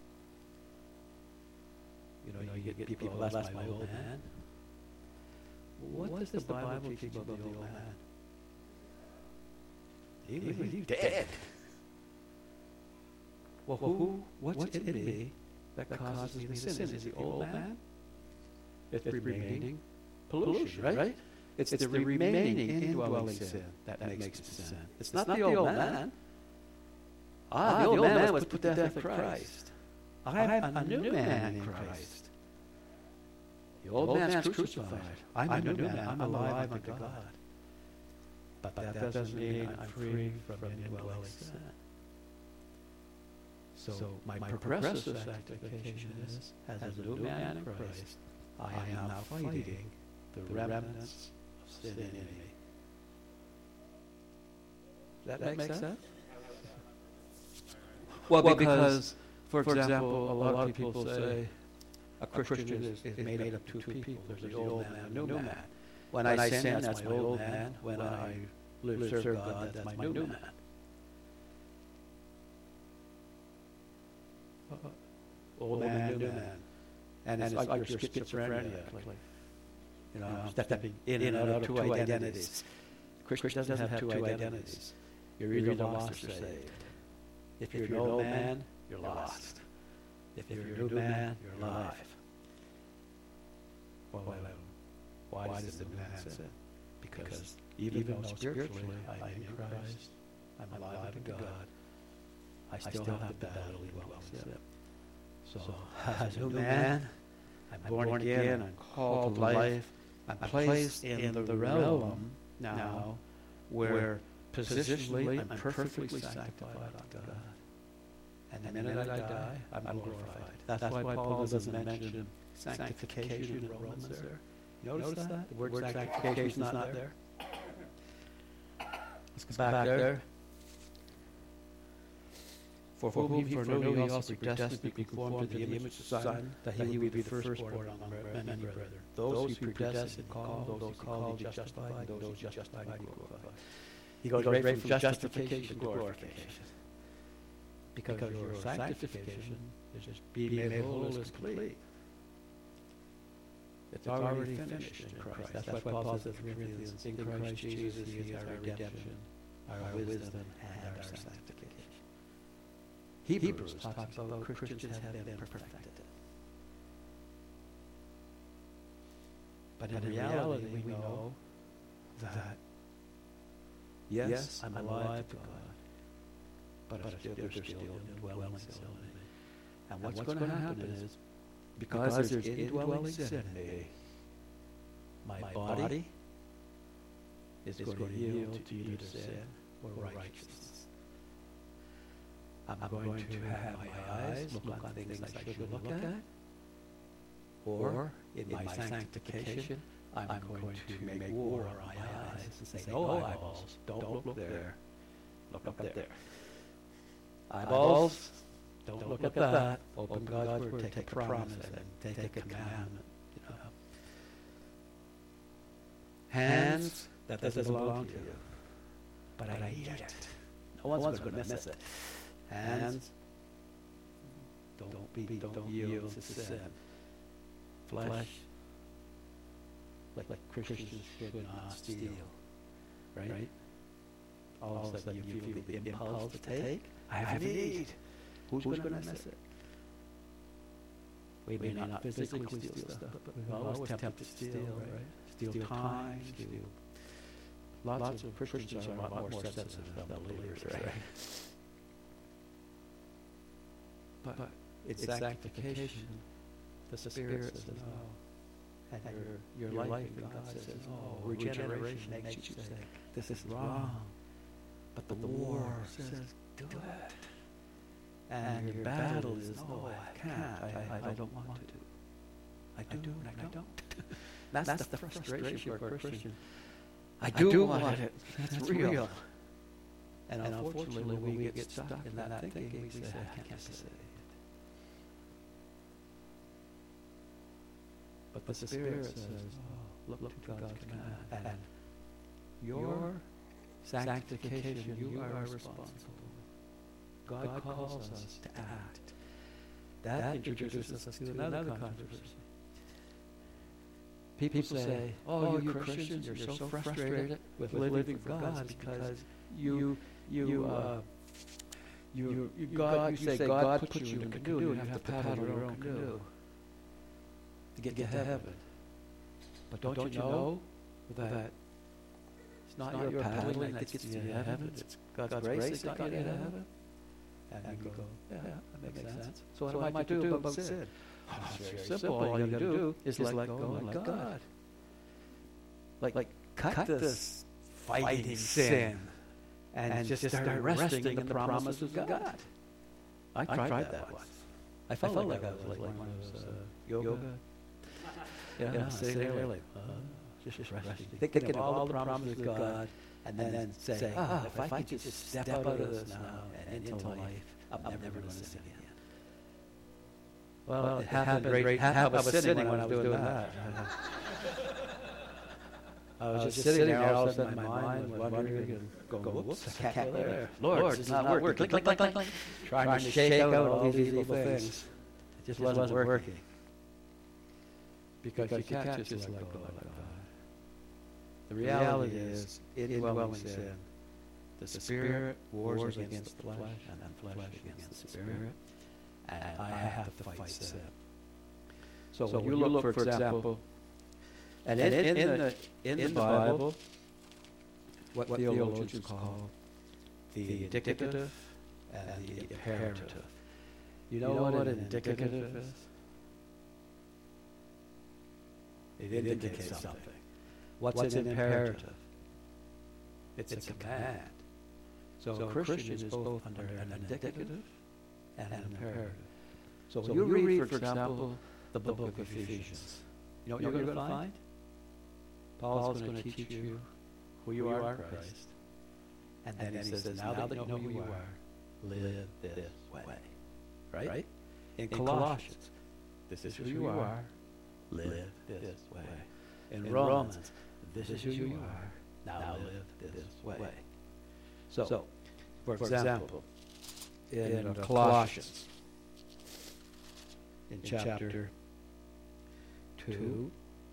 You know, you get people, people that's my old man. What, what does the Bible teach about the old man? He, he, he's dead. Well, who, what's, what's in me that causes me to sin? Is it the old man? It's the remaining pollution, right? right? It's, it's the, the remaining indwelling sin that, that makes me sin. It's not, it's not the old man. man. Ah, the old man was put to death in Christ. I am a new man in Christ. The old man's crucified. I'm a new man. I'm alive unto God. But that doesn't mean I'm free from indwelling sin. So my progressive sanctification is, as a new man in Christ, I am now fighting the remnants of sin in me. Does that make sense? Well, well because, for example, example, a lot of people say a Christian is, is made up of two people. There's the old man and the new man. When, when I sin, that's my old man. When I live, serve God, that's my new man. Uh, old man, new man. And it's like your schizophrenia. You know, stepping in and out of two identities. Christian doesn't have two identities. You're either lost or saved. If you're an old man, you're lost. If you're a new man, you're alive. Well, why, why does the new man sin? Because even, even though spiritually I am in Christ, I'm alive to God, I still have to battle indwelling sin. So, as a new man, I'm born again, I'm called to life, I'm placed in the realm now where positionally I'm perfectly sanctified unto God. And the minute I die, I'm glorified. That's, That's why, why Paul doesn't mention sanctification in Romans there. You notice, notice that? The word, the word sanctification is not, not there. Let's go back, back there. there. For, For whom he foreknew, he also predestined to be conformed to the image of the Son, that he would be the firstborn among many brethren. Those he predestined called, those he called, he justified, and those he justified, he glorified. He goes right from justification to glorification. Because, because your sanctification is just being made whole is complete. It's already finished in Christ. That's why Paul says in Corinthians, in Christ Jesus, he is our redemption, our wisdom, and our sanctification. Hebrews talks about Christians have been perfected. But in reality, we know that, yes, I'm alive to God, but I'm still, there's still indwelling sin in me. And what's going to happen is, because there's indwelling sin in me, my body is going to yield to either sin or righteousness. I'm going to have my eyes look on things I shouldn't look at, or in my sanctification, I'm going to make war on my eyes and say, no eyeballs, don't look there, look up there. Eyeballs, don't look at that. Open God's word, take a promise and take a commandment. You know. Hands, that doesn't belong to you, but I need it. No one's going to miss it. Hands, don't be, don't yield to sin. Flesh, like, like Christians should not steal, right? right? All of a sudden you feel the impulse to take. I have a need. Who's, Who's going to miss it? We may not physically steal stuff, but we're always tempted to steal, right? Steal time, steal. Lots, Lots of Christians are a lot more sensitive than believers, right? But, but it's sanctification. The Spirit says no. And your, your life in God says no. Regeneration makes you say, this is wrong. But the war says, do it. And your battle is, no, I can't. I, I, I don't want to. I do, I do and I don't. That's, That's the frustration for a Christian. I do, I do want, want it. That's, That's real. real. And, and unfortunately, when we get stuck in that thinking, we say, I can't say it. But the, the Spirit, Spirit says, oh, look, look to God's, God's command. And, and your sanctification, you are responsible. God, God calls us to act. That, that introduces us to another controversy. People, People say, oh, oh you Christians, you're, you're so frustrated with living for God because you, you, uh, you, you, God, you say God puts you in the canoe, and you have to paddle your own canoe to get, get to heaven. But don't, don't you know that, that it's not, not your paddling that gets you to heaven, it's God's, God's grace that got you to heaven? And, and you go, yeah, yeah, that makes sense. sense. So what so am I to do about sin? sin? Oh, it's very simple. simple. All you got to do is let go and let God. Like, like cut, cut this fighting sin and, and just start resting in the promises of God. God. I, tried I tried that once. I felt, I felt like, like I was like, like one of those uh, yoga. yoga. Yeah, yeah, sitting there, there like, uh, just, just resting. Thinking, Thinking of all the promises of God, and then, and then say, say ah, if, if I could just step out of this now and into life, I'm, I'm never going to sin again. Well, well, it happened right, right half I was sitting when I was doing that. I was just sitting there, all of a sudden my mind was wandering and going, whoops, I can't go there. Lord, it's not working. Click, click, click, click, click. Trying to shake out all these evil things. It just wasn't working. Because you can't just let go of God. The reality is, indwelling sin, the Spirit wars against the flesh, and then flesh against the Spirit, and I have to fight sin. So when you look, for example, and in, in, in, the, in the Bible, what theologians call the indicative and the imperative. You know what an indicative is? It indicates something. What's, What's an imperative? It's, it's a command. So, so a Christian is both under an indicative and an imperative. So when so you read, read, for example, the book, the book of Ephesians, you know what you're, you're going to find? Paul's going to teach you who you are in Christ. And then, and then he says, now that you know who you are, live this way. Right? right? In, in Colossians, this is who you are, live this way. In, in Romans, this is who you are, now, now live this way. way. So, so for, for example, in, in uh, Colossians, in chapter two,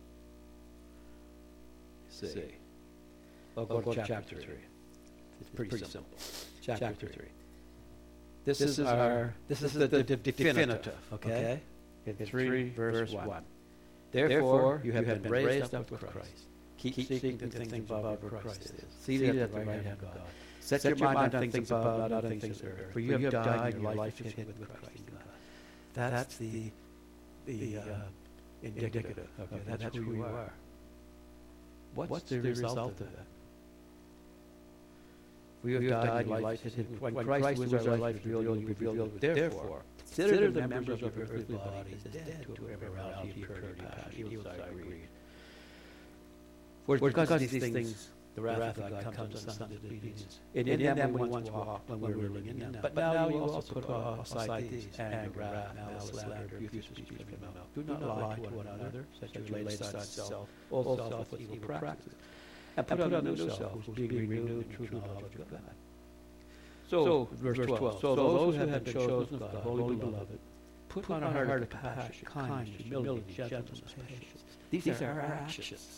see. We'll go to chapter three. It's pretty simple. Chapter three. This is our, this is the the definitive, okay? In three, verse one. Therefore, you have been raised up with Christ. Keep seeking the things above where Christ is, seated at the right hand of God. Set your mind on things above, not on things of earth. For you have died, and your life is hidden with Christ in God. That's the the uh, indicative. Okay, that's who you are. What's the result of that? We have died, your life is hidden. When Christ was our life revealed, you revealed. Therefore, consider the members of your earthly body as dead to immorality, impurity, passion, evil desire, greed. For because of these things, the wrath of God comes on sons of disobedience. In, in them we once walked when we were living in them. But now you also put aside these: anger, wrath, malice, slander, abuse of speech from your mouth. Do not lie to one another, such as you lay aside self, all self with evil practices, and put on new self, who is being renewed in true knowledge of God. So, verse twelve. So those who have been chosen of God, holy beloved, put on a heart of compassion, kindness, humility, gentleness, patience. These are our actions.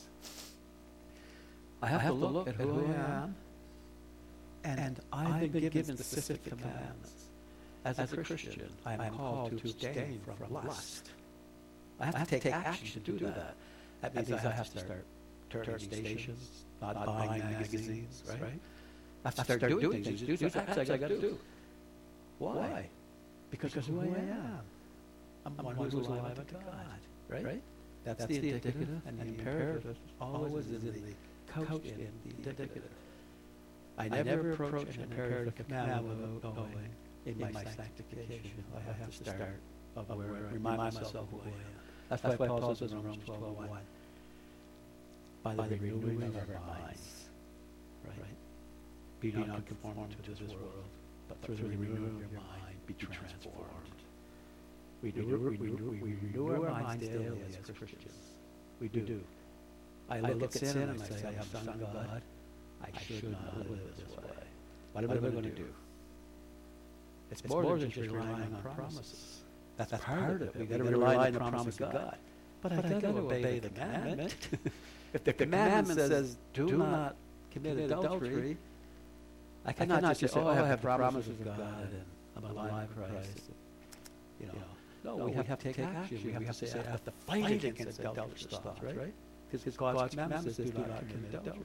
I have, I have to look at who, who I am, and, and I've, I've been given specific commandments. As, As a Christian, I am called to abstain from lust. I have, I have to take action to do that. That means, that means I have to start turning stations, not buying magazines, right? right? I have to start, start doing, doing things. These are acts I got to do. Why? Because, because of who I am. I'm one who is alive unto God, right? right? That's, That's the indicative and the imperative, always in the couched in the indicative. I never approach an imperative command without knowing in my sanctification I have to start of where I remind myself of who I am. That's why Paul says in Romans twelve one, by the renewing of our minds, right? Be not conformed to this world, but through the renewing of your mind, be transformed. We renew our minds daily as Christians. We do. I look, I look at sin and I say, I am son of God. I should not live this way. What am I going to do? It's, it's more, more than just relying on promises. That's, That's part of it. We've got to rely on the promise of God. But I've got to obey the commandment. If the commandment says, do not commit adultery, I cannot just say, oh, I have the promises of God and I'm alive in Christ. You know, no, we have to take action. We have to say, I have to fight against adulterous thoughts, right? Because God's commandment says, do not commit adultery.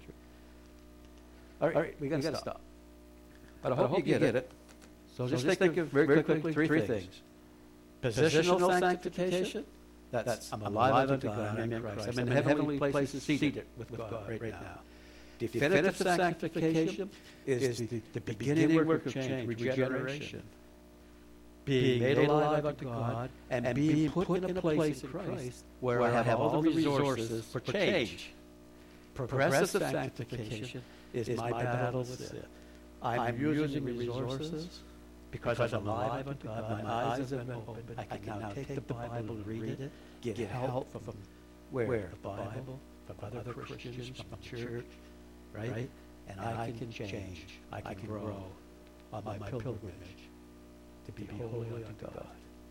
All right, all right we got to stop. But I hope, I hope you get it. it. So, so just think, think of very quickly, quickly three, three things. things. Positional sanctification. That's, That's I'm alive unto God. I'm in Christ. I'm in heavenly places seated with God right now. Definitive sanctification is the, the beginning work of change, regeneration. Being made alive unto God and being put in a place in Christ where I have all the resources for change. Progressive sanctification is my battle with sin. I'm using the resources because I'm alive unto God. My eyes have been opened. I can now take the Bible and read it, get help from where? The Bible, from other Christians, from the church, right? And I can change. I can grow on my pilgrimage to be holy unto God.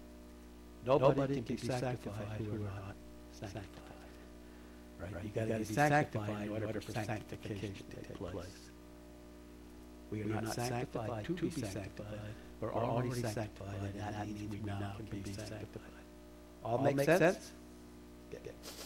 Nobody can be sanctified who are not sanctified. Right? You got to be sanctified in order for sanctification to take place. We are not sanctified to be sanctified. We're already sanctified, and that means we now can be sanctified. All make sense? Good.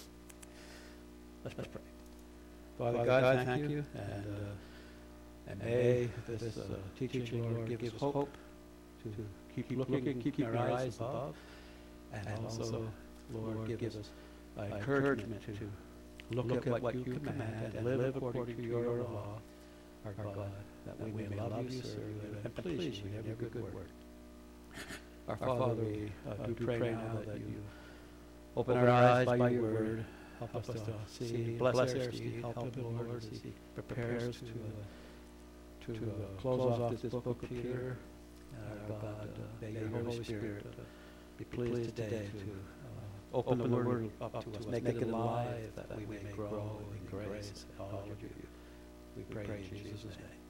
Let's pray. Father God, thank you, and uh, and may this uh, teaching, Lord, give us hope to keep looking, keep our eyes above, and also, Lord, give us encouragement to look at what you command and live according to your law, our God, that we may love you, serve you, and please you in every good work. Our Father, we uh, do pray now that you open our eyes by your word, help us to see, bless our Steve, help him, Lord, as he prepares to uh, to uh, close off this book of Peter. Our God, uh, may your Holy Spirit uh, be pleased today to uh, open the word up to us, make it alive, that we may grow in grace and all of you. We pray in Jesus' name.